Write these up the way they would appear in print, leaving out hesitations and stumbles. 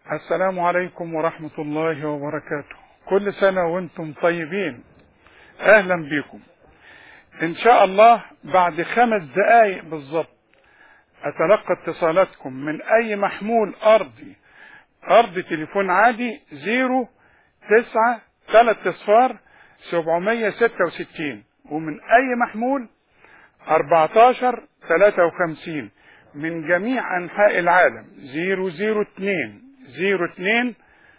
السلام عليكم ورحمة الله وبركاته. كل سنة وانتم طيبين. اهلا بكم. ان شاء الله بعد 5 دقايق بالظبط اتلقى اتصالاتكم من اي محمول ارضي تليفون عادي 09 3 صفار 766 ومن اي محمول 14 53 من جميع انحاء العالم 002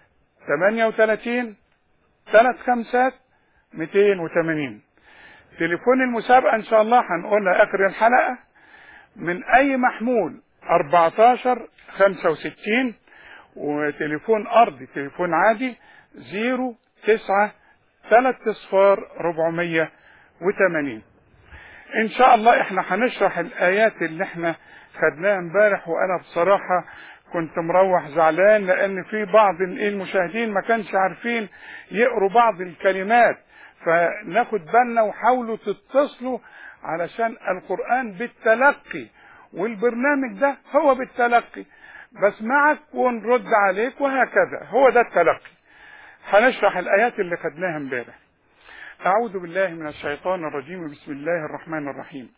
38 35 280. تليفون المسابقة ان شاء الله هنقولها اخر الحلقة من اي محمول 14 65 وتليفون ارضي تليفون عادي 09 3 صفار 480. ان شاء الله احنا هنشرح الايات اللي احنا خدناها امبارح، وانا بصراحة كنت مروح زعلان لان في بعض المشاهدين ما كانش عارفين يقروا بعض الكلمات، فناخد بالنا وحاولوا تتصلوا علشان القرآن بالتلقي، والبرنامج ده هو بالتلقي، بسمعك ونرد عليك وهكذا، هو ده التلقي. هنشرح الايات اللي خدناها امبارح. أعوذ بالله من الشيطان الرجيم. بسم الله الرحمن الرحيم.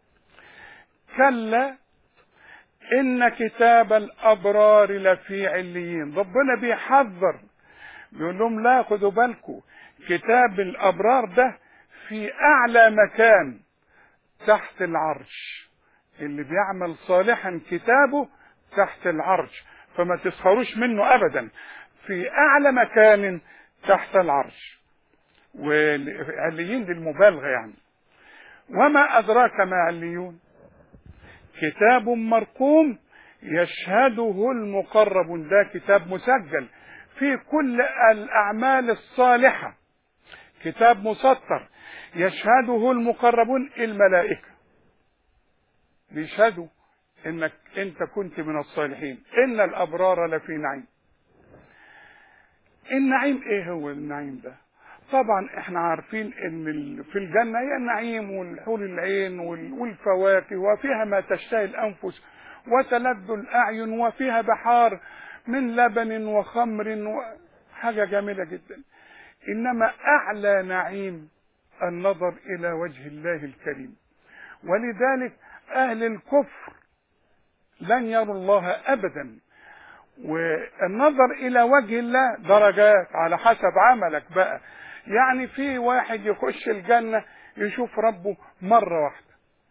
كلا إن كتاب الأبرار لفي عليين. ربنا بيحذر، بيقول لهم لا خدوا بالكم، كتاب الأبرار ده في أعلى مكان تحت العرش. اللي بيعمل صالحا كتابه تحت العرش، فما تسخروش منه أبدا، في أعلى مكان تحت العرش. وعليين للمبالغة يعني. وما أدراك ما عليون. كتاب مرقوم يشهده المقربون. ده كتاب مسجل في كل الأعمال الصالحة، كتاب مسطر يشهده المقربون، الملائكة بيشهدوا انك انت كنت من الصالحين. ان الأبرار لفي نعيم. النعيم ايه هو النعيم ده؟ طبعا احنا عارفين ان في الجنة هي النعيم والحور العين والفواكه، وفيها ما تشتهي الانفس وتلذ الاعين، وفيها بحار من لبن وخمر حاجة جميلة جدا. انما اعلى نعيم النظر الى وجه الله الكريم، ولذلك اهل الكفر لن يروا الله ابدا. والنظر الى وجه الله درجات على حسب عملك بقى. يعني في واحد يخش الجنة يشوف ربه مرة واحدة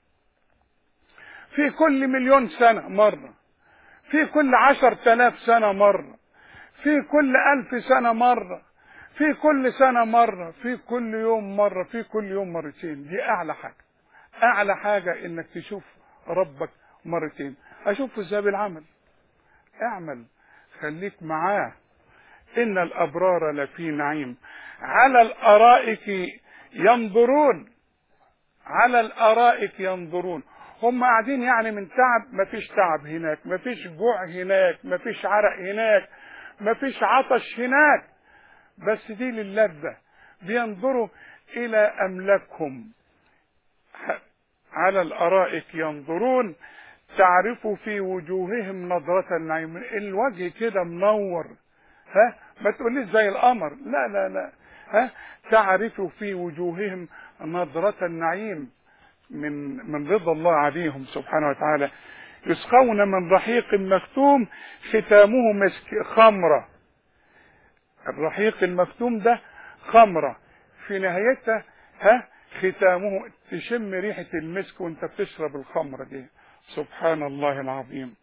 في كل 1,000,000 سنة مرة، في كل 10,000 سنة مرة، في كل 1000 سنة مرة، في كل سنة مرة، في كل يوم مرة، في كل يوم مرتين. دي اعلى حاجة. اعلى حاجة انك تشوف ربك مرتين. اشوفه ازاي؟ بالعمل. اعمل، خليك معاه. إن الأبرار لفي نعيم على الأرائك ينظرون. على الأرائك ينظرون. هم قاعدين يعني من تعب، مفيش تعب هناك، مفيش جوع هناك، مفيش عرق هناك، مفيش عطش هناك، بس دي للذة. بينظروا إلى أملاكهم. على الأرائك ينظرون تعرف في وجوههم نظرة النعيم. الوجه كده منور، ما تقوليش زي القمر، لا لا لا. تعرف في وجوههم نظرة النعيم من رضا الله عليهم سبحانه وتعالى. يسقون من رحيق مختوم ختامه مسك. خمرة. الرحيق المختوم ده خمرة في نهايتها ختامه، تشم ريحة المسك وانت بتشرب الخمرة دي. سبحان الله العظيم.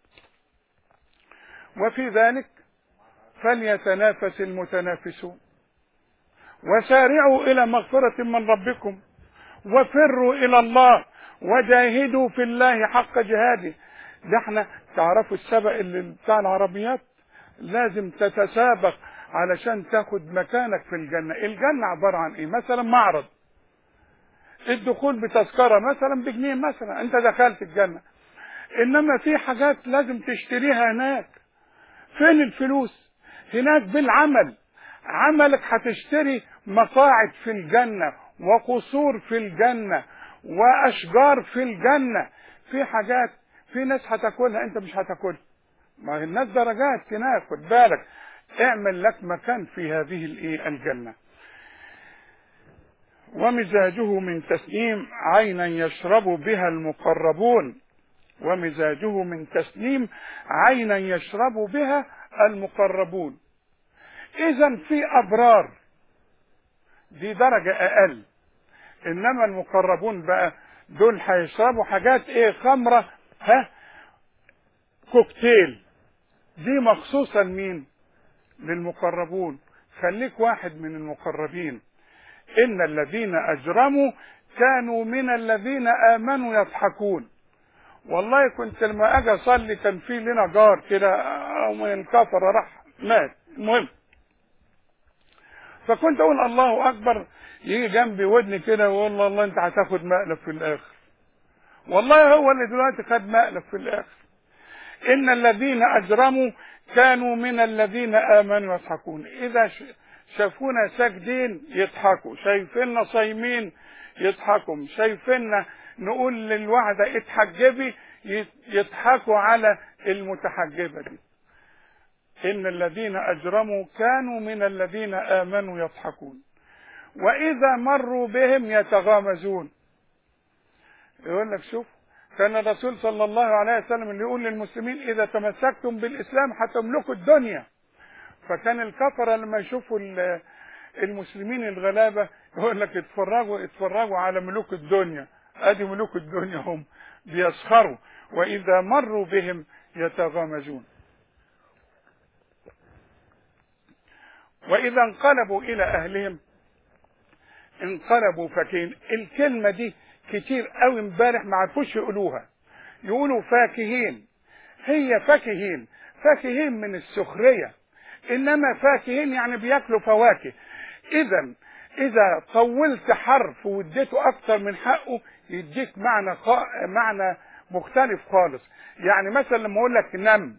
وفي ذلك فليتنافس المتنافسون. وسارعوا إلى مغفرة من ربكم وفروا إلى الله وجاهدوا في الله حق جهاده. ده احنا تعرفوا السبق اللي بتاع العربيات، لازم تتسابق علشان تاخد مكانك في الجنة. الجنة عبارة عن ايه؟ مثلا معرض، الدخول بتذكرة مثلا بجنيه مثلا، انت دخلت الجنة. انما في حاجات لازم تشتريها هناك. فين الفلوس؟ هناك بالعمل. عملك هتشتري مقاعد في الجنة وقصور في الجنة واشجار في الجنة. في حاجات في ناس هتاكلها انت مش هتاكلها، ما هي الناس درجات هناك، خد بالك، اعمل لك مكان في هذه الجنة. ومزاجه من تسنيم عينا يشرب بها المقربون. ومزاجه من تسنيم عينا يشرب بها المقربون. اذا في ابرار دي درجة اقل، انما المقربون بقى دول هيشربوا حاجات ايه؟ خمرة، كوكتيل، دي مخصوصة لمين؟ للمقربون. خليك واحد من المقربين. ان الذين اجرموا كانوا من الذين امنوا يضحكون. والله كنت لما اجي اصلي كان في لنا جار كده من كفر راح مات، المهم فكنت اقول الله اكبر، يجي جنبي ودني كده ويقول الله انت هتاخد مقلب في الاخر. والله هو اللي دلوقتي خد مقلب في الاخر. ان الذين اجرموا كانوا من الذين امنوا يضحكون. اذا شافونا ساجدين يضحكوا، شايفيننا صايمين يضحكوا، شايفيننا نقول للواحدة اتحجبي يضحكوا على المتحجبة دي. إن الذين أجرموا كانوا من الذين آمنوا يضحكون وإذا مروا بهم يتغامزون. يقول لك شوف، كان الرسول صلى الله عليه وسلم اللي يقول للمسلمين إذا تمسكتم بالإسلام هتملكوا الدنيا. فكان الكفرة لما يشوفوا المسلمين الغلابة يقول لك اتفرجوا على ملوك الدنيا، ادي ملوك الدنيا هم بيسخروا. واذا مروا بهم يتغامزون. واذا انقلبوا الى اهلهم انقلبوا فكين. الكلمة دي كتير قوي امبارح ما عرفوش يقولوها، يقولوا فاكهين. هي فاكهين، فاكهين من السخرية، انما فاكهين يعني بياكلوا فواكه. اذا طولت حرف واديته اكتر من حقه يديك معنى مختلف خالص. يعني مثلا لما اقول لك نم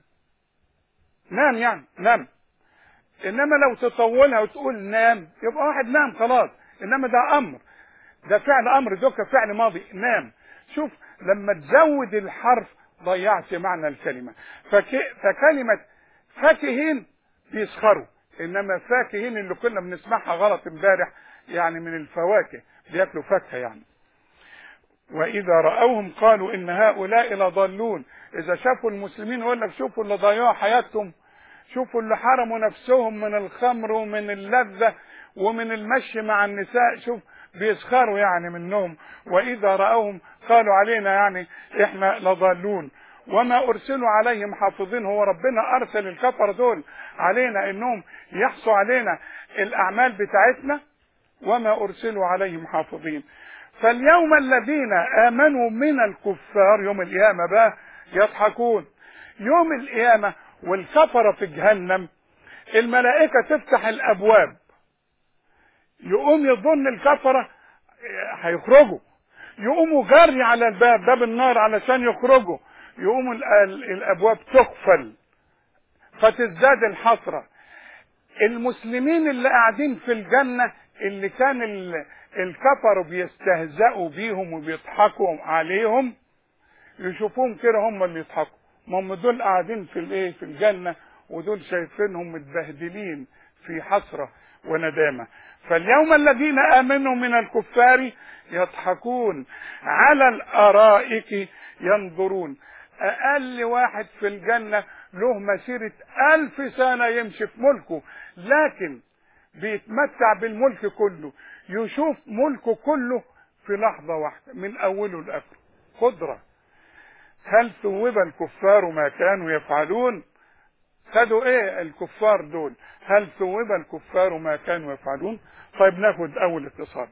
يعني نم، انما لو تطولها وتقول نام يبقى واحد نام خلاص، انما ده امر، ده فعل امر، ده فعل ماضي نام. شوف لما تزود الحرف ضيعت معنى الكلمة. فكلمة فاكهين بيسخروا، انما فاكهين اللي كنا بنسمعها غلط امبارح يعني من الفواكه، بياكلوا فاكهه يعني. واذا راوهم قالوا ان هؤلاء لضالون. اذا شافوا المسلمين يقول لك شوفوا اللي ضيعوا حياتهم، شوفوا اللي حرموا نفسهم من الخمر ومن اللذة ومن المشي مع النساء، شوف بيسخروا يعني منهم. واذا راوهم قالوا علينا يعني احنا لضالون وما ارسلوا عليهم حافظين. هو ربنا ارسل الكفر دول علينا انهم يحصوا علينا الاعمال بتاعتنا؟ وما ارسلوا عليهم حافظين. فاليوم الذين امنوا من الكفار يوم القيامة بقى يضحكون. يوم القيامة والكفرة في جهنم الملائكة تفتح الابواب، يقوم يظن الكفرة هيخرجوا، يقوموا جري على باب النار علشان يخرجوا، يقوموا الابواب تقفل فتزداد الحسرة. المسلمين اللي قاعدين في الجنة اللي كان الكفر بيستهزئوا بيهم وبيضحكوا عليهم يشوفوهم كده هم اللي يضحكوا. ما هم دول قاعدين في الجنة ودول شايفينهم متبهدلين في حسرة وندامة. فاليوم الذين آمنوا من الكفار يضحكون على الأرائك ينظرون. أقل واحد في الجنة له مسيرة 1000 سنة يمشي في ملكه، لكن بيتمتع بالملك كله، يشوف ملكه كله في لحظة واحدة من أوله لآخره. قدرة. هل ثوب الكفار ما كانوا يفعلون؟ خدوا ايه الكفار دول؟ هل ثوب الكفار ما كانوا يفعلون؟ طيب ناخد اول اتصال.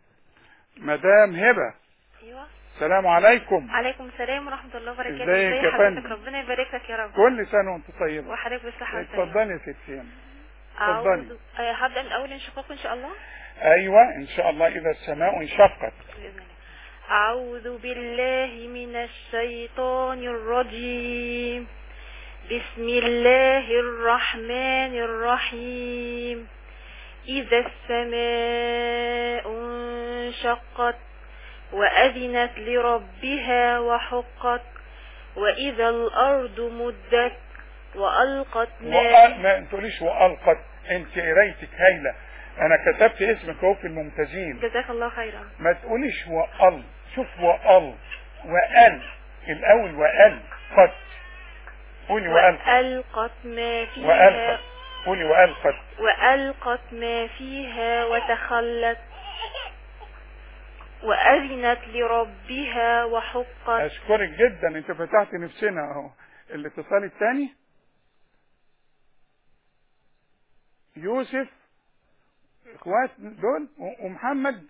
مدام هبه. ايوه السلام عليكم. عليكم السلام ورحمه الله وبركاته. ازيك يا فندم؟ ربنا يبارك لك يا رب. كل سنه وانت طيبه. وحضرتك بالصحه والسلامه. اتفضلي يا ستي. اتفضلي. هبدا من اول انشقاق ان شاء الله. ايوه ان شاء الله. اذا السماء انشقت. باذن الله. اعوذ بالله من الشيطان الرجيم. بسم الله الرحمن الرحيم. إذا السماء انشقت وأذنت لربها وحقت وإذا الأرض مدت وألقت ما تقوليش وألقت، انت قرايتك هايلة، انا كتبت اسمك اهو في الممتازين. جزاك الله خيرا. ما تقوليش وأل، شوف وأل وأل الأول، وأل قد، قولي وألقت ما فيها، وألقت، قولي وألقت. وألقت ما فيها وتخلت وأذنت لربها وحقت. أشكرك جدا، أنت فتحت نفسنا أهو. الاتصال الثاني يوسف، إخوات دول ومحمد.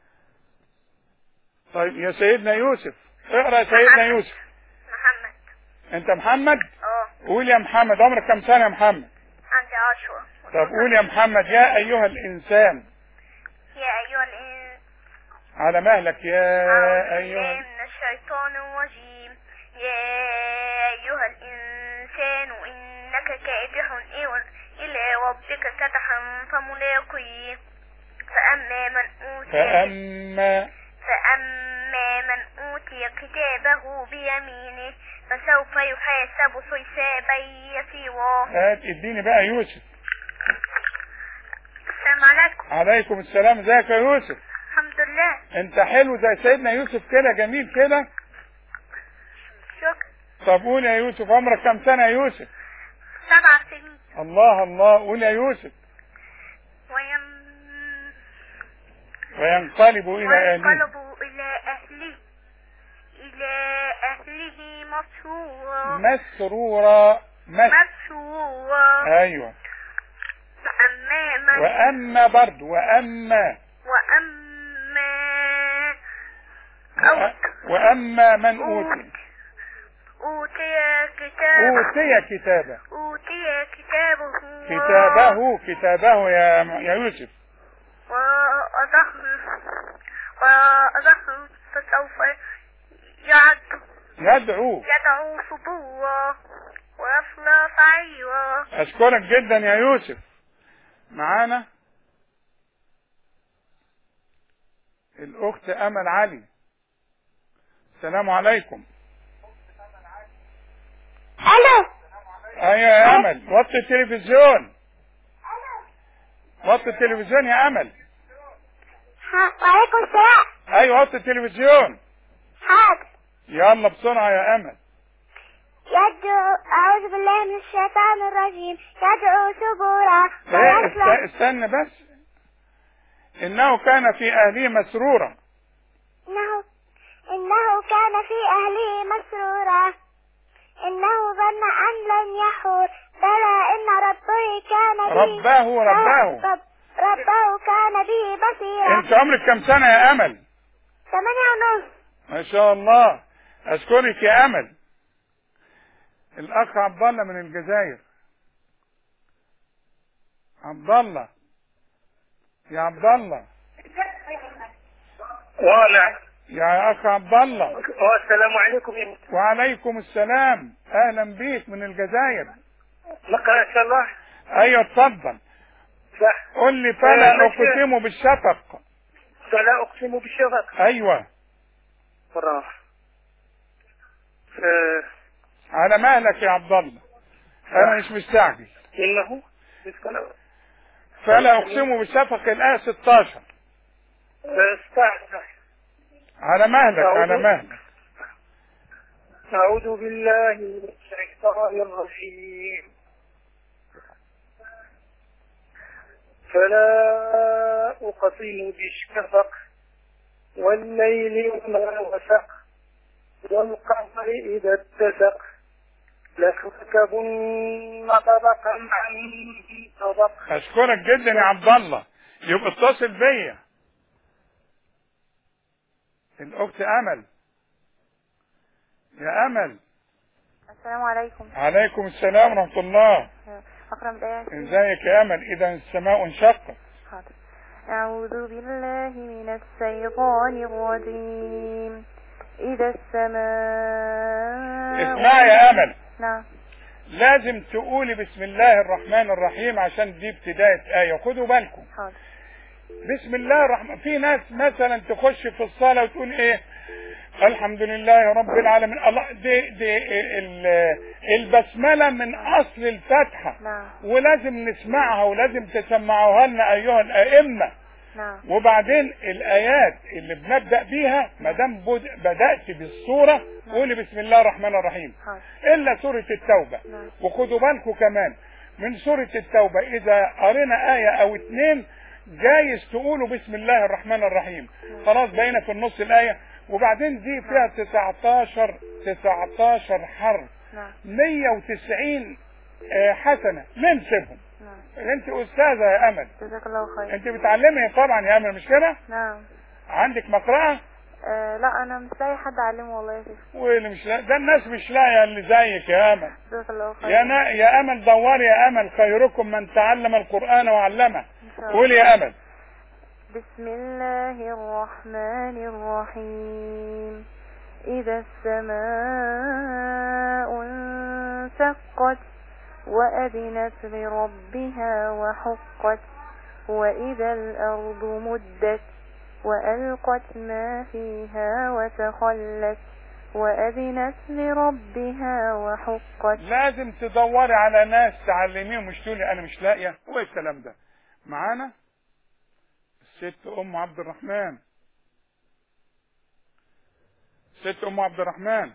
طيب يا سيدنا يوسف، اقرأ يا سيدنا يوسف. محمد. أنت محمد؟ قول يا محمد، عمرك كم سنة يا محمد؟ عندي 10. طب قول يا محمد، يا أيها الإنسان. يا أيها الإنسان. على مهلك. يا أيها من الشيطان الرجيم. يا أيها الإنسان إنك كادح إلى ربك كدحا فملاقيه. فأما من أوتي كتابه بيمينه فسوف يحاسب حسابا يسيرا. اديني بقى يوسف. السلام عليكم. عليكم السلام، ازيك يا يوسف؟ الحمد لله. انت حلو زي سيدنا يوسف كده، جميل كده. شكرا. طب قول يا يوسف، عمرك كم سنة يا يوسف؟ 7 سنين. الله الله، قول يا يوسف. وينقلب إلى أهله مسرورا. أيوة. وأما برضو وأما من أوتي كتابه يا يوسف. وأضحه فسوف يدعو ثبورا ويصلى سعيرا. أشكرك جدا يا يوسف. معانا الأخت أمل علي. السلام عليكم. ألو. أيوة يا أمل، وطي التلفزيون. وطي التلفزيون يا أمل. وعليكم السلام. أيوة وطي التلفزيون. حاضر. يلا بسرعة يا أمل. أعوذ بالله من الشيطان الرجيم. يدعو ثبورا. استنى بس. إنه كان في أهله مسرورا. إنه كان في أهله مسرورا. إنه ظن أن لن يحور. بلى إن ربه كان ربه كان به بصيرا. انت عمرك كم سنة يا أمل؟ 8.5. ما شاء الله. أشكرك يا أمل. الأخ عبد الله من الجزائر. عبد الله، يا عبد الله. يا أخ عبد الله. السلام عليكم. وعليكم السلام، أهلا بيك من الجزائر. نقرأ إن شاء الله. أيوة اتفضل. قل لي فلا أقسم بالشفق. فلا أقسم بالشفق. أيوة. براح. على مهلك يا عبد الله، أنا مش مستعجل. إنه فلا أقسم بالشفق، الآية 16. 16. على مهلك. أعوذ بالله من الشيطان الرجيم. فلا أقسم بالشفق والليل وما وسق والقمر إذا اتسق لتركبن طبقا عن طبق. أشكرك جدا يا عبد الله. يبقى اتصل بيا. الأخت أمل. يا أمل. السلام عليكم. عليكم السلام ورحمة الله. أقرأ الآية. ازيك يا أمل؟ إذا السماء انشقت. حاضر. أعوذ بالله من الشيطان الرجيم. إذا السماء. اسمعي يا أمل. نعم. لازم تقولي بسم الله الرحمن الرحيم عشان دي ابتداية آية، خدوا بالكم. حاضر. بسم الله الرحمن. في ناس مثلا تخش في الصلاة وتقول ايه؟ الحمد لله رب العالمين. الله دي البسملة من أصل الفاتحة. نعم. ولازم نسمعها ولازم تسمعوها لنا أيها الأئمة. نعم. وبعدين الآيات اللي بنبدأ بيها ما دام بدأت بالسورة قولي بسم الله الرحمن الرحيم. إلا سورة التوبة. وخدوا بالكم كمان من سورة التوبة إذا قرينا آية أو اتنين جايز تقولوا بسم الله الرحمن الرحيم. خلاص بقينا في النص الآية. وبعدين دي فيها 19 حرف. 190 حسنة ننسبهم. انت استاذة يا امل. جزاك الله خير. انت بتعلمي طبعا يا امل مش كده؟ نعم. عندك مقرأة؟ لا انا مش لاقي حد اعلمه والله يا شيخ. واللي مش لاقي ده الناس مش لاقيه اللي زيك يا امل. جزاك الله خير. يا امل دوري يا امل، خيركم من تعلم القرآن وعلمه. قولي يا امل. بسم الله الرحمن الرحيم. إذا السماء انشقت وأذنت لربها وحقت وإذا الأرض مدت وألقت ما فيها وتخلت وأذنت لربها وحقت. لازم تدوري على ناس تعلميهم، مش تقولي أنا مش لاقية. هو الكلام ده معانا الست أم عبد الرحمن. ست أم عبد الرحمن.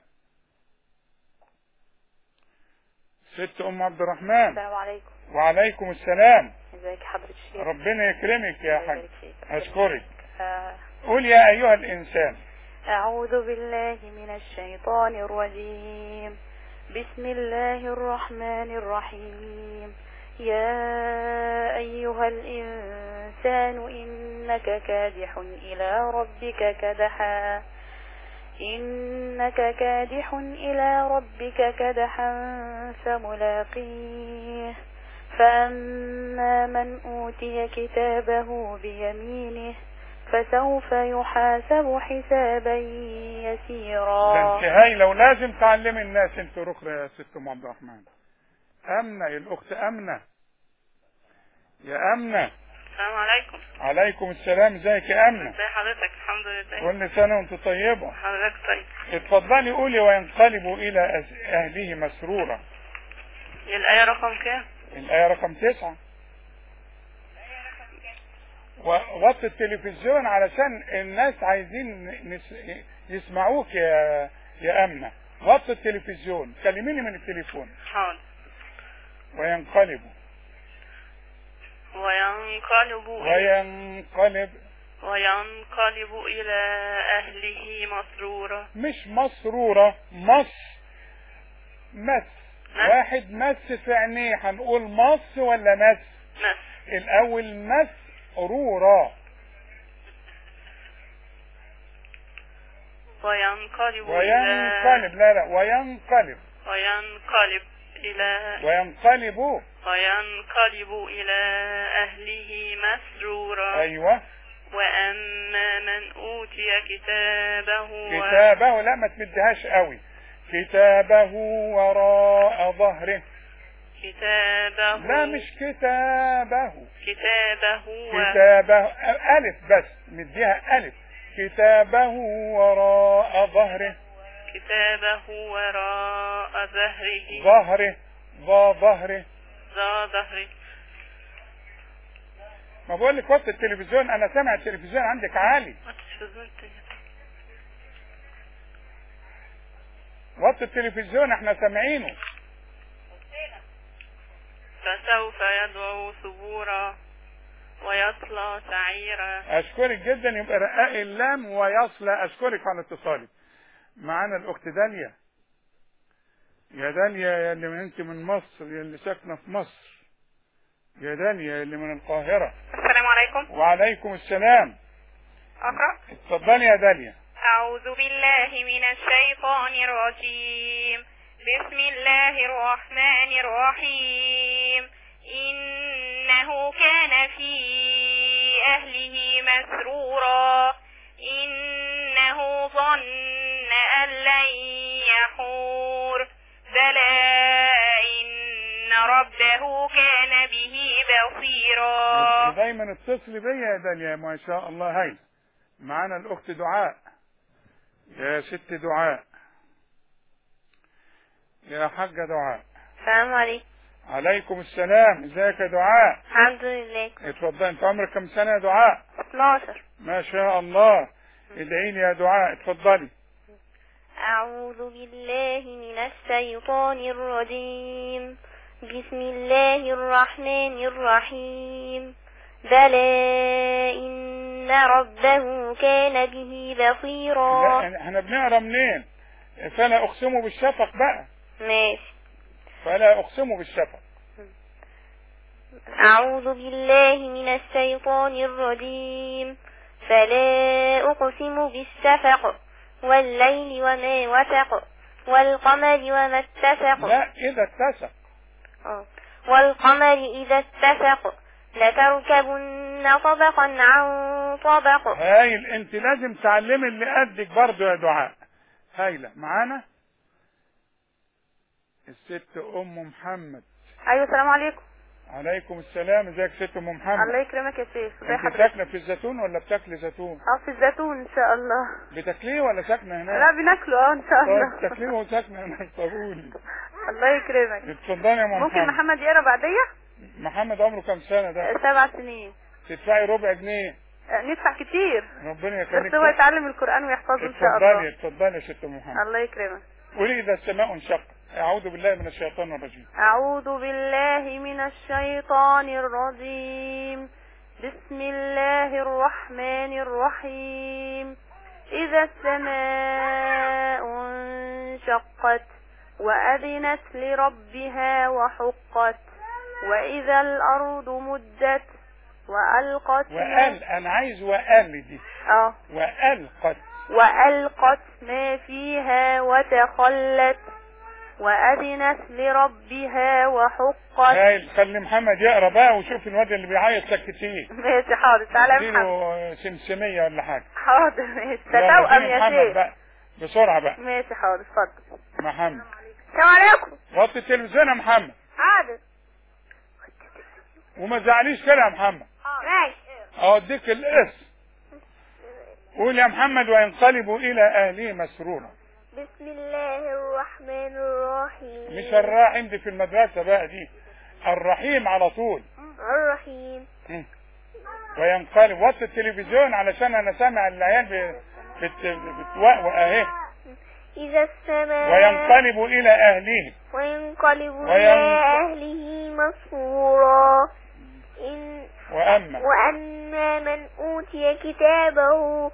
ست أم عبد الرحمن. السلام عليكم. وعليكم السلام. ازيك حضرة الشيخ؟ ربنا يكرمك يا حاج. أشكرك. قول يا أيها الإنسان. أعوذ بالله من الشيطان الرجيم. بسم الله الرحمن الرحيم. يا أيها الإنسان إنك كادح إلى ربك كدحا فملاقيه فأما من أوتي كتابه بيمينه فسوف يحاسب حسابا يسيرا. ده انت هايلة ولازم تعلمي الناس. انت رخرة يا ست ام عبد الرحمن. أمنة الأخت أمنة. يا أمنة. السلام عليكم. عليكم السلام. ازيك يا أمنة؟ ازي حضرتك؟ الحمد لله. كل سنة وانت طيبة. حضرتك طيب. اتفضلي قولي وينقلبوا إلى أهله مسرورا. الآية رقم كام؟ الآية رقم 9. ووطي التلفزيون علشان الناس عايزين يسمعوك يا أمنة. وطي التلفزيون، كلميني من التليفون. حاضر. وينقلب إلى أهله مسرورا. مش مسرورة، مس. واحد مس في عينيه هنقول مس ولا مس؟ مس. الأول مسرورة. وينقلب إلى أهله مسرورا. أيوة. وأما من أوتي كتابه لا ما تمدهاش قوي. كتابه وراء ظهره. لا مش كتابه. كتابه ألف بس مديها ألف. كتابه وراء ظهره. ظهره. ما بقول لك وقت التلفزيون، انا سامع التلفزيون عندك عالي. وقت التلفزيون احنا سامعينه. فسوف يدعو ثبورا ويصلى سعيرا. اشكرك جدا. يبقى رقاق اللام ويصلى. اشكرك على اتصالك. معانا الاخت داليا. يا داليا يا اللي انت من مصر، يا اللي ساكنه في مصر. يا داليا اللي من القاهرة. السلام عليكم. وعليكم السلام. أقرأ. اتفضلي يا داليا. أعوذ بالله من الشيطان الرجيم. بسم الله الرحمن الرحيم. إنه كان في أهله مسرورا. إنه ظن أن لن يحور. بلى إن ربه كان به بصيرا. دايما اتصلي بيا يا داليا. ما شاء الله. هاي معانا الأخت دعاء. يا ست دعاء، يا حاجة دعاء. السلام عليكم. عليكم السلام. ازيك يا دعاء؟ الحمد لله. اتفضل. انت عمرك كم سنة يا دعاء؟ 12. ما شاء الله. ادعي لي يا دعاء. اتفضلي. أعوذ بالله من الشيطان الرجيم. بسم الله الرحمن الرحيم. بلى إن ربه كان به بصيرا. لا احنا بنقرا منين؟ فلا اقسم بالشفق بقى. ماشي. فلا اقسم بالشفق. أعوذ بالله من الشيطان الرجيم. فلا أقسم بالشفق والليل وما وسق والقمر وما اتسق. لا إذا اتسق. والقمر إذا اتسق لتركبن طبقا عن طبق. هايل. انت لازم تعلمي اللي قدك برضو يا دعاء. هايلة. معانا الست ام محمد. ايوه السلام عليكم. عليكم السلام. ازيك ست ام محمد؟ الله يكرمك يا شيخ. ازي انت حضرتك؟ ساكنه في الزيتون ولا بتاكلي زيتون؟ في الزيتون ان شاء الله. بتاكليه ولا ساكنه هناك؟ لا بناكله ان شاء الله. طيب بتاكليه وساكنه هناك. طولي. الله يكرمك. اتفضلي يا ام محمد. ممكن محمد يقرا بعديه؟ محمد عمره كام سنه ده؟ 7 سنين. تدفعي ربع جنيه. ندفع كتير ربنا يخليك. بس هو يتعلم القرآن ويحفظه ان شاء الله. اتفضلي يا ست ام محمد. الله يكرمك. قولي اذا السماء انشقت. اعوذ بالله من الشيطان الرجيم. أعوذ بالله من الشيطان الرجيم. بسم الله الرحمن الرحيم. إذا السماء انشقت وأذنت لربها وحقت وإذا الأرض مدت وألقت. أنا عايز دي. وألقت ما فيها وتخلت وأذنت لربها وحقت. هايل. خلي محمد يقرا بقى وشوف الواد اللي بيعيط سكتيه. ماشي حاضر. تعالى يا محمد. اديله سمسميه ولا حاجه. حاضر ماشي. تتوأم يا شيخ بقى بسرعه بقى. ماشي حاضر. اتفضل محمد. السلام عليكم. وطي التلفزيون يا محمد. حاضر. وما تزعليش كده يا محمد. ماشي. اوديك القسط. قول يا محمد وينقلبوا الى اهله مسرورا. بسم الله الرحمن الرحيم. مش الراحم دي في المدرسة بقى، دي الرحيم على طول. الرحيم. وينقلب. وطي التلفزيون علشان انا سامع العيال بتوقوق اهي. إذا السماء. وينقلبوا الى اهله. وينقلبوا الى اهله مسرورا. وأما من أوتي كتابه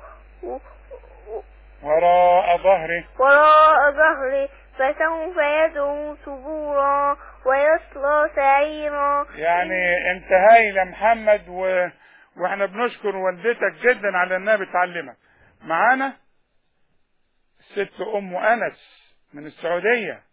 وراء ظهره فسوف يدعو ثبورا ويصلى سعيرا. يعني انت هايل يا محمد واحنا بنشكر والدتك جدا على انها بتعلمك. معانا الست ام انس من السعودية.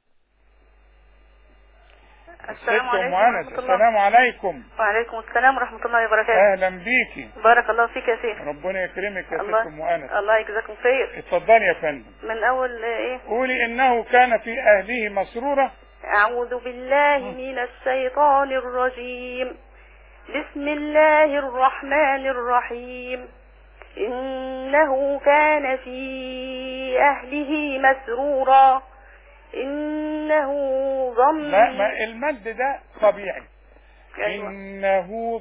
السلام عليكم ورحمة الله. السلام عليكم. وعليكم السلام ورحمة الله وبركاته. اهلا بيكي. بارك الله فيك يا شيخ. ربنا يكرمك يا ست ام انس. الله يجزاكم خير. اتفضلي يا فندم. من اول ايه؟ قولي انه كان في اهله مسرورا. اعوذ بالله من الشيطان الرجيم. بسم الله الرحمن الرحيم. انه كان في اهله مسرورا. إنه ظن. ما المد ده طبيعي. أيوة. إنه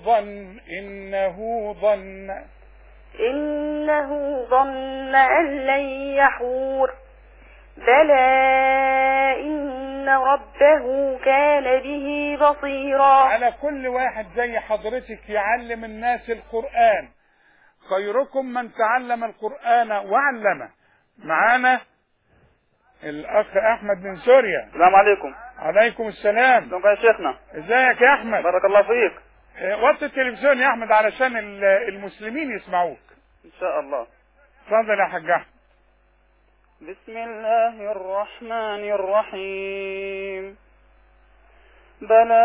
ظن أن لن يحور. بلى إن ربه كان به بصيرا. على كل واحد زي حضرتك يعلم الناس القرآن. خيركم من تعلم القرآن وعلمه. معانا الاخ احمد من سوريا. السلام عليكم. عليكم السلام. ازيك يا شيخنا؟ ازيك يا احمد؟ بارك الله فيك. وطي التلفزيون يا احمد علشان المسلمين يسمعوك. ان شاء الله. اتفضل يا حاج احمد. بسم الله الرحمن الرحيم. بلى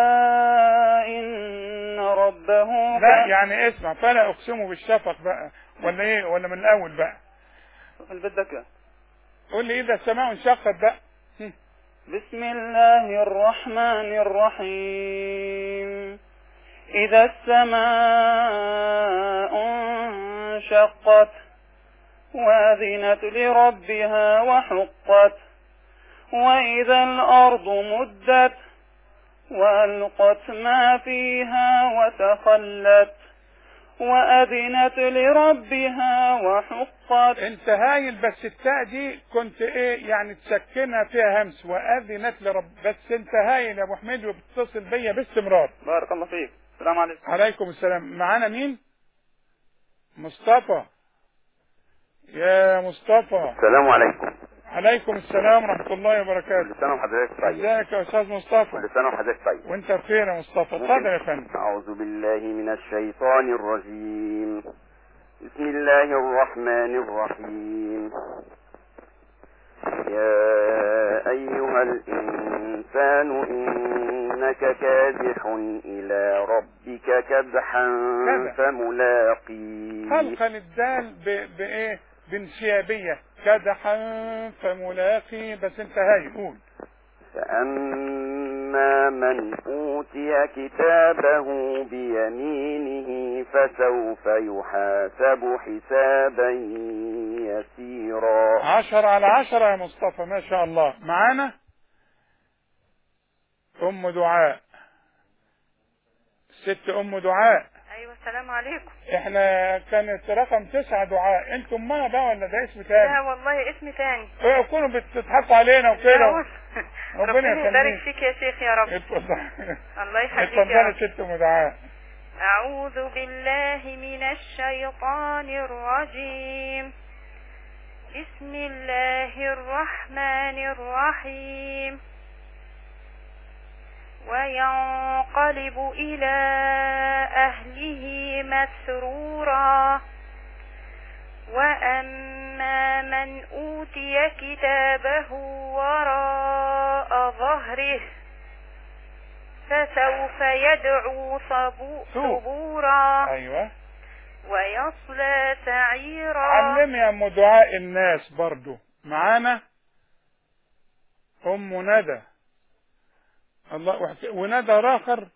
إن ربه. لا يعني اسمع. فلا اقسم بالشفق بقى ولا ايه ولا من الاول بقى؟ اللي بدك. قول لي اذا السماء انشقت بقى. بسم الله الرحمن الرحيم. إذا السماء انشقت وأذنت لربها وحقت وإذا الأرض مدت وألقت ما فيها وتخلت وأذنت لربها وحقت. انت هايل، بس التاء دي كنت ايه يعني تسكنها فيها همس، وأذنت لرب. بس انت هايل يا ابو حميد وبتتصل بيا باستمرار. بارك الله فيك. السلام عليكم. عليكم السلام. معانا مين؟ مصطفى. يا مصطفى. السلام عليكم. عليكم السلام ورحمة الله وبركاته. كل سنة وحضرتك طيب. ازيك يا استاذ مصطفى؟ كل سنة وحضرتك طيب. وانت بخير يا مصطفى. اتفضل يا فندم. أعوذ بالله من الشيطان الرجيم. بسم الله الرحمن الرحيم. يا أيها الإنسان إنك كادح إلى ربك كدحا فملاقيه. خلقا الدال بإيه؟ بانسيابية. كدحا فملاقي. بس انت هاي قول. فأما من أوتي كتابه بيمينه فسوف يحاسب حسابا يسيرا. 10 على 10 يا مصطفى، ما شاء الله. معانا أم دعاء. ست أم دعاء. ايوه السلام عليكم. احنا كانت رقم 9 دعاء. انتم امها بقى ولا ده اسم تاني؟ لا والله اسم تاني. ايه كونوا بتضحكوا علينا وكده. ربنا يبارك فيك يا شيخ يا رب. اتفضل. الله يخليك يا رب. اتفضلي ست أم دعاء. أعوذ بالله من الشيطان الرجيم. بسم الله الرحمن الرحيم. وينقلب إلى أهله مسرورا. وأما من أوتي كتابه وراء ظهره فسوف يدعو ثبورا. أيوة. ويصلى سعيرا. علمي يا أم دعاء الناس برضو. معانا أم ندى. الله وندى راخر.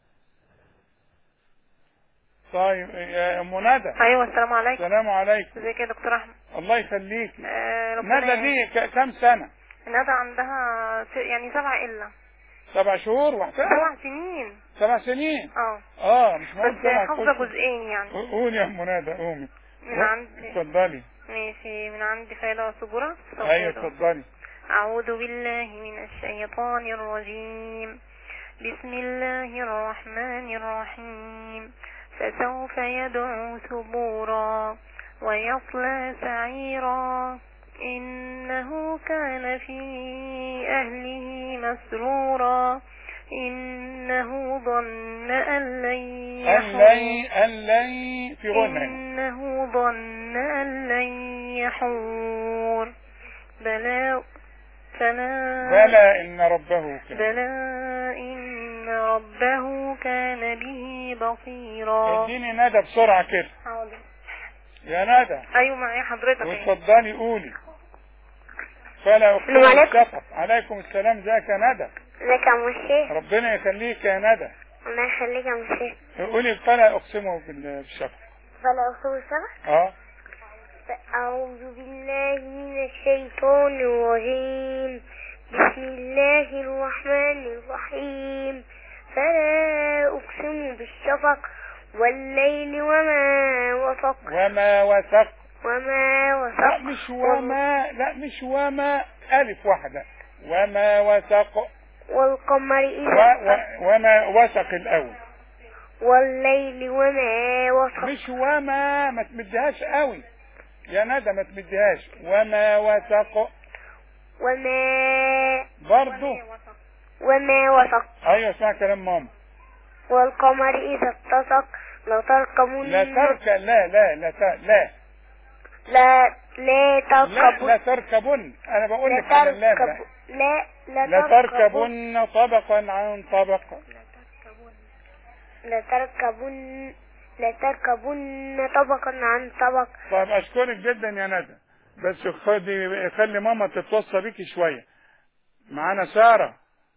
طيب يا أم ندى. ايوه السلام عليكم. السلام عليكم. ازيك يا دكتور احمد؟ الله يخليك. ربنا ندى دي كم سنة؟ ندى عندها يعني 7 إلا 7 شهور وحتى 7 سنين. 7 سنين. بس مش مهم. حافظة جزئين يعني. قولي يا أم ندى قومي. من عندي. اتفضلي. ماشي. من عندي فايلة صبورة. ايوه اتفضلي. أعوذ بالله من الشيطان الرجيم. بسم الله الرحمن الرحيم. فسوف يدعو ثبورا ويصلى سعيرا. إنه كان في أهله مسرورا. إنه ظن أن لن في غنى. إنه ظن أن لن يحور. بلى إن ربه كان. بلى إن ربه كان به بصيرا. اديني ندى بسرعة كده. حاضر يا ندى. أيوة معايا حضرتك. اتفضلي قولي. فلا السلام عليكم. عليكم السلام. ازيك يا ندى؟ ازيك يا ام الشيخ؟ ربنا يخليك يا ندى. الله يخليك يا ام الشيخ. قولي فلا اقسمه بالشفق. فلا اقسم بالشفق. أعوذ بالله من الشيطان الرجيم. بسم الله الرحمن الرحيم. فلا أقسم بالشفق والليل وما وسق. وما وسق. لا مش وما ألف واحدة. وما وسق. والقمر إذا وما وسق الأول. والليل وما وسق. مش وما، ما تمدهاش قوي يا ندى، ما تمدهاش. وما وسق. وما برضو. وما وسق. ايوه اسمع كلام ماما. والقمر إذا اتسق لتركبن. لا تركبن. انا بقول لك على اللام. لا تركبن طبقا عن طبق. لتركبن طبقا عن طبق. طيب اشكرك جدا يا ندى، بس خلي ماما تتوصى بيكي شويه. معانا ساره.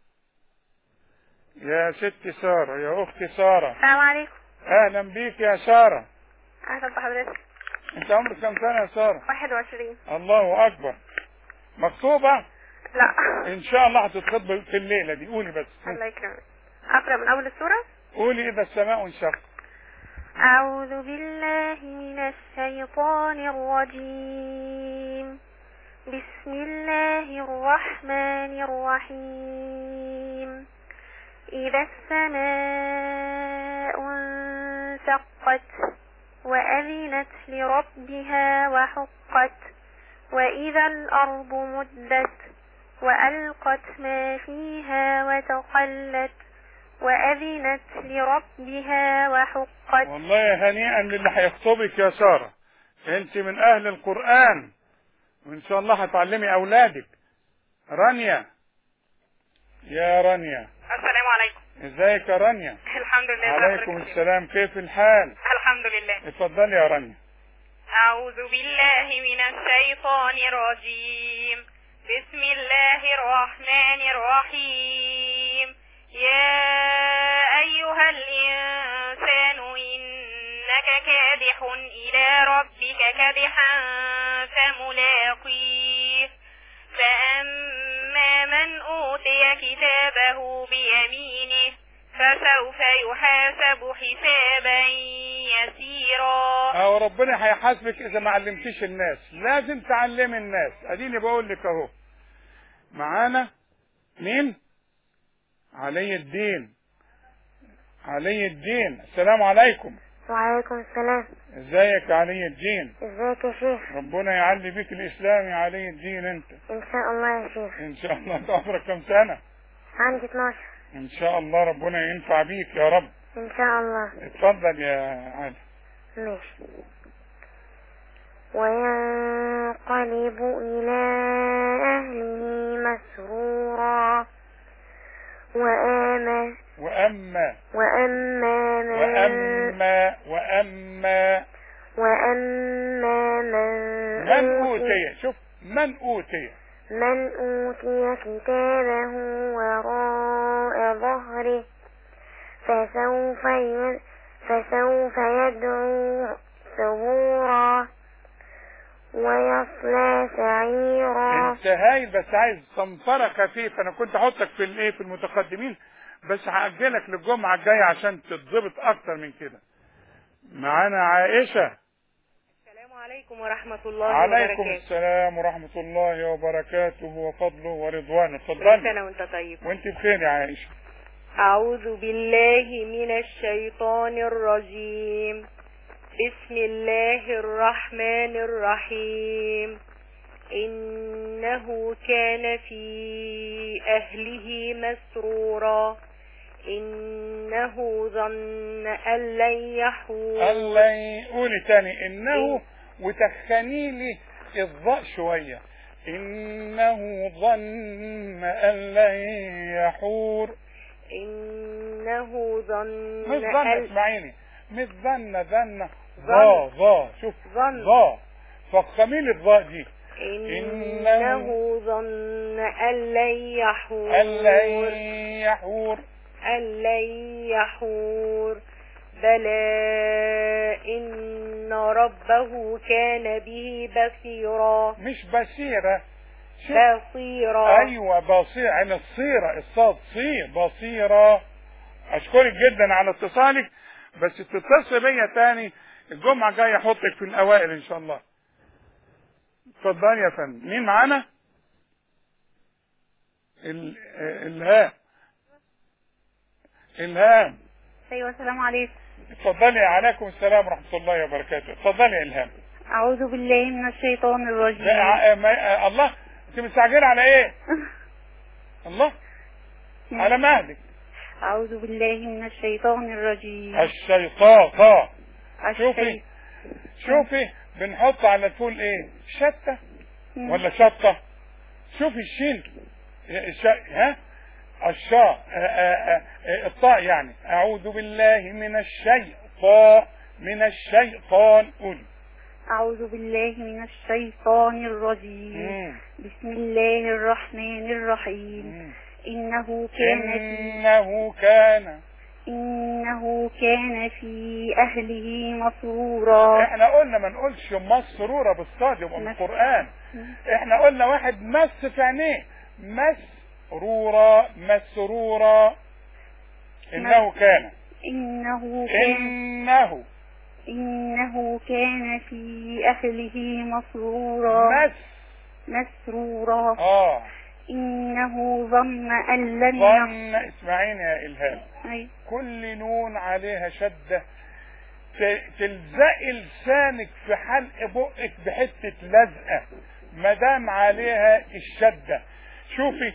يا ست ساره، يا اختي ساره. السلام عليكم. اهلا بيك يا ساره. اهلا بحضرتك. انت عمرك كم سنة يا سارة؟ 21. الله اكبر. مخطوبة؟ لا. ان شاء الله هتتخطب في الليلة دي. قولي بس. الله يكرمك. اقرأ من اول السورة. قولي اذا السماء انشقت. أعوذ بالله من الشيطان الرجيم. بسم الله الرحمن الرحيم. إذا السماء انشقت وأذنت لربها وحقت وإذا الأرض مدت وألقت ما فيها وتخلت وأذنت لربها وحقت. والله هنيئا للي هيخطبك يا سارة، انت من اهل القرآن وان شاء الله هتعلمي اولادك. رانيا، يا رانيا. السلام عليكم. ازيك يا رانيا؟ الحمد لله. عليكم السلام، كيف الحال؟ الحمد لله. اتفضلي يا رانيا. أعوذ بالله من الشيطان الرجيم. بسم الله الرحمن الرحيم. يا أيها الإنسان إنك كادح إلى ربك كدحا فملاقيه فأما من أوتي كتابه بيمينه فسوف يحاسب حسابا يسيرا. اهو ربنا هيحاسبك اذا ما علمتيش الناس، لازم تعلمي الناس. اديني بقول لك اهو. معانا مين؟ علي الدين. علي الدين، السلام عليكم. وعليكم السلام. ازيك يا علي الدين؟ ازيك يا شيخ؟ ربنا يعلي بيك الاسلام يا علي الدين. انت ان شاء الله يا شيخ. ان شاء الله. انت عمرك كم سنة؟ عندي 12. ان شاء الله ربنا ينفع بيك يا رب. ان شاء الله. اتفضل يا علي. ماشي. وينقلب إلى أهله مسرورا وأما من أوتي. شوف، من أوتي كتابه وراء ظهره فسوف يدعو ثبورا ويصلى سعيرا. انت هايل، بس عايز صنفرة خفيف. انا كنت احطك في الايه في المتقدمين، بس هأجلك للجمعة الجاية عشان تتضبط اكتر من كده. معانا عائشة. السلام عليكم ورحمة الله وبركاته. عليكم السلام ورحمة الله وبركاته وفضله ورضوانه. اتفضلي. كل سنة وانت طيب. وانت بخير يا عائشة. أعوذ بالله من الشيطان الرجيم. بسم الله الرحمن الرحيم. إنه كان في أهله مسرورا إنه ظن أن لن يحور. قولي تاني إنه وتخني لي الضاء شوية. إنه ظن أن لن يحور. إنه ظن مش ظن، اسمعيني، مش ظن ظا. شوف ظا، فخمي لي الضاء دي. إنه ظن أن لن يحور بلى إن ربه كان به بصيرا. مش بصيرة، بصيرا. أيوة بصير، عن الصيرة، الصاد صير، بصيرة. أشكرك جدا على اتصالك، بس تتصل بيا تاني الجمعة الجاية احطك في الأوائل إن شاء الله. اتفضل يا فندم. مين معانا؟ إلهام. أيوة السلام عليكم. اتفضلي. عليكم السلام ورحمة الله وبركاته. اتفضلي يا إلهام. أعوذ بالله من الشيطان الرجيم. الله، أنت مستعجلة على إيه؟ الله، على مهلك. أعوذ بالله من الشيطان الرجيم. الشيطان. شوفي بنحط على الفول ايه؟ شتة ولا شطة؟ شوفي الشين ها؟ الشاء الطاء يعني. أعوذ بالله من الشيطان. قولي. أعوذ بالله من الشيطان الرجيم. بسم الله الرحمن الرحيم. إنه كان إنه كان في أهله مسرورا. احنا قلنا ما نقولش مسرورة بالصاد يبقى من القرآن. احنا قلنا واحد مس في عينيه، مسرورة مسرورة. إنه كان إنه كان في أهله مسرورا. مسرورا. إنه ظن أن لن اسمعيني يا إلهام. كل نون عليها شدة تلزقي لسانك في حلق بقك بحتة لزقة مدام عليها الشدة. شوفي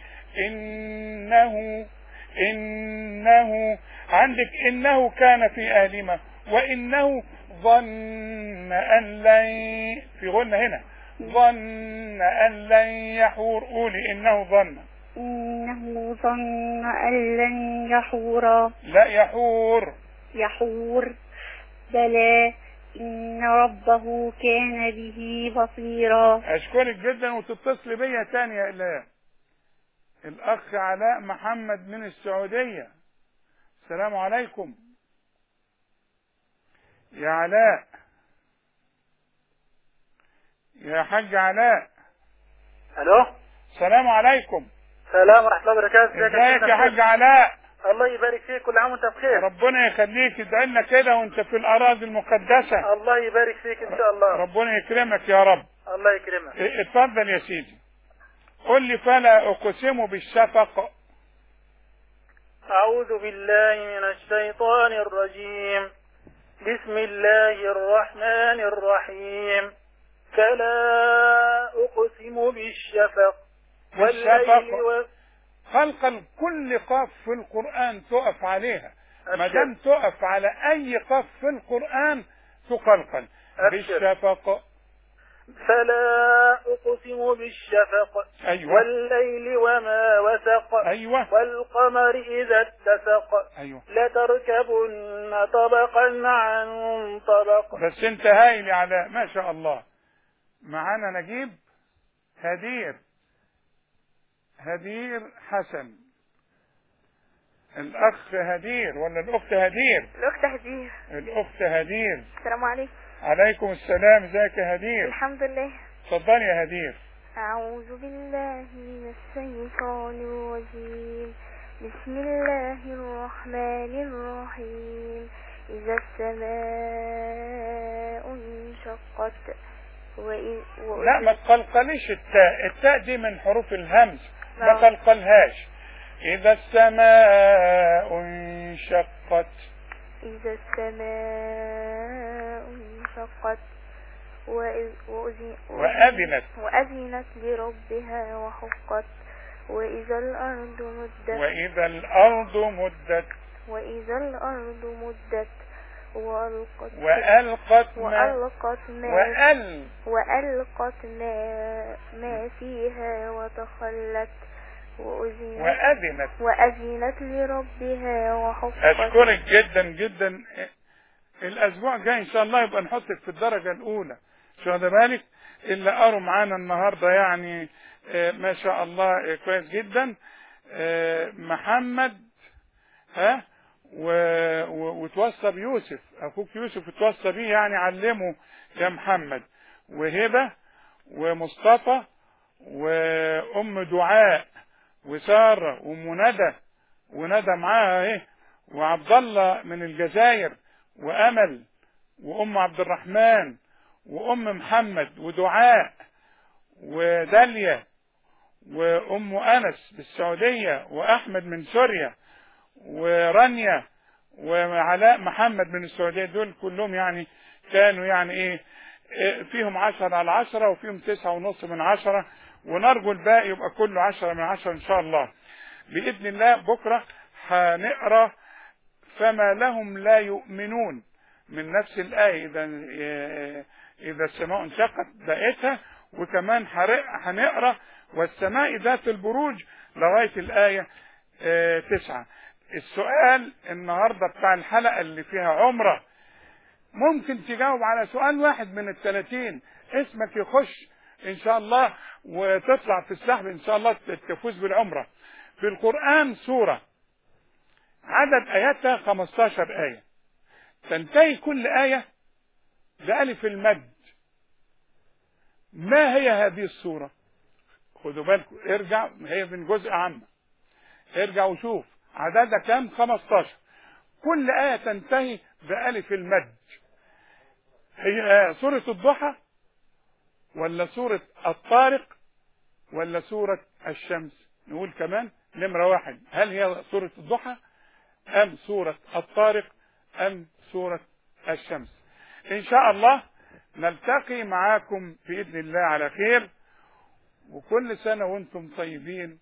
إنه عندك إنه كان في أهلهما، وإنه ظن أن لن، في غنة هنا، ظن أن لن يحور. قولي إنه ظن أن لن يحورا. لا يحور. بلى إن ربه كان به بصيرا. أشكرك جدا، وتتصل بيا تاني يا إلهام. الأخ علاء محمد من السعودية. السلام عليكم يا علاء، يا حاج علاء. الو، السلام عليكم. السلام ورحمه الله وبركاته. ازيك يا حاج علاء؟ الله يبارك فيك، كل عام وانت بخير. ربنا يخليك، ادعي لنا كده وانت في الاراضي المقدسه. الله يبارك فيك ان شاء الله. ربنا يكرمك يا رب. الله يكرمك. اتفضل يا سيدي. قل لي فلا اقسم بالشفق. اعوذ بالله من الشيطان الرجيم. بسم الله الرحمن الرحيم. فلا اقسم بالشفق والليل خلقا كل قاف في القرآن تقف عليها، ما دام تقف على أي قاف في القرآن تقلقل. بالشفق. فلا أقسم بالشفق. أيوة. والليل وما وسق. أيوة. والقمر إذا اتسق. أيوة. لتركبن طبقا عن طبق. بس انت هايل يا علاء ما شاء الله. معانا نجيب هدير حسن. الأخ هدير ولا الأخت هدير؟ الأخت هدير. السلام عليكم. عليكم السلام. ازيك يا هدير؟ الحمد لله. اتفضلي يا هدير. أعوذ بالله من الشيطان الرجيم. بسم الله الرحمن الرحيم. إذا السماء انشقت لا ما تقلقليش التاء دي من حروف الهمز، ما تقلقلهاش. إذا السماء انشقت. إذا السماء انشقت وأذنت لربها وحقت. وإذا الأرض مدت وألقت ما فيها وتخلت. وأذنت لربها وحقت. أشكرك جدا جدا. الأسبوع الجاي إن شاء الله يبقى نحطك في الدرجة الأولى. شو هذا بالك اللي قروا معانا النهارده يعني ما شاء الله كويس جدا. محمد وتوصى بيوسف، أخوك يوسف توصى بيه يعني علمه يا محمد. وهبة ومصطفى وأم دعاء وسارة وندى معاها اهي، وعبد الله من الجزائر، وأمل وأم عبد الرحمن وأم محمد ودعاء وداليا وأم أنس بالسعودية وأحمد من سوريا ورانيا وعلاء محمد من السعودية. دول كلهم يعني كانوا يعني ايه فيهم 10/10 وفيهم 9.5/10، ونرجو الباقي يبقى كله 10/10 ان شاء الله بإذن الله. بكرة هنقرأ فما لهم لا يؤمنون من نفس الآية. إذا السماء انشقت بقيتها، وكمان هنقرأ والسماء ذات البروج لغاية الآية 9. السؤال النهاردة بتاع الحلقة اللي فيها عمرة، ممكن تجاوب على سؤال واحد من 30 اسمك يخش ان شاء الله وتطلع في السحب ان شاء الله تفوز بالعمرة. في القرآن سورة عدد آياتها 15 آية، تنتهي كل آية بألف المد. ما هي هذه السورة؟ خدوا بالكم، ارجع، هي من جزء عامة، ارجع وشوف عددها كام؟ 15. كل آية تنتهي بألف المد. هي سورة الضحى ولا سورة الطارق ولا سورة الشمس؟ نقول كمان نمرة 1، هل هي سورة الضحى أم سورة الطارق أم سورة الشمس؟ إن شاء الله نلتقي معاكم بإذن الله على خير، وكل سنة وانتم طيبين.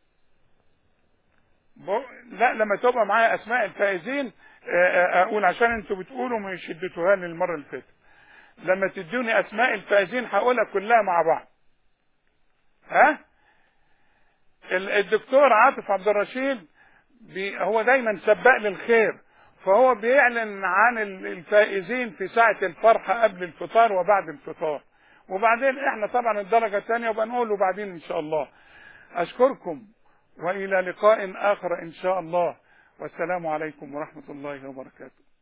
لا، لما تبقى معايا أسماء الفائزين أقول، عشان انتوا بتقولوا مش اديتوها لي المرة اللي فاتت. لما تدوني أسماء الفائزين هقولها كلها مع بعض. ها؟ الدكتور عاطف عبد الرشيد هو دايما سباق للخير، فهو بيعلن عن الفائزين في ساعة الفرحة قبل الفطار وبعد الفطار، وبعدين احنا طبعا الدرجة الثانية وبنقوله بعدين ان شاء الله. اشكركم والى لقاء اخر ان شاء الله، والسلام عليكم ورحمة الله وبركاته.